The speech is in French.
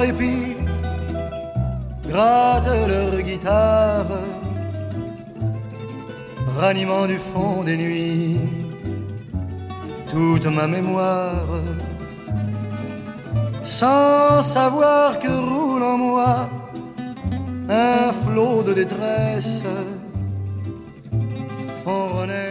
répit, grattent leur guitare, ranimant du fond des nuits toute ma mémoire, sans savoir que roule en moi un flot de détresse, font renaître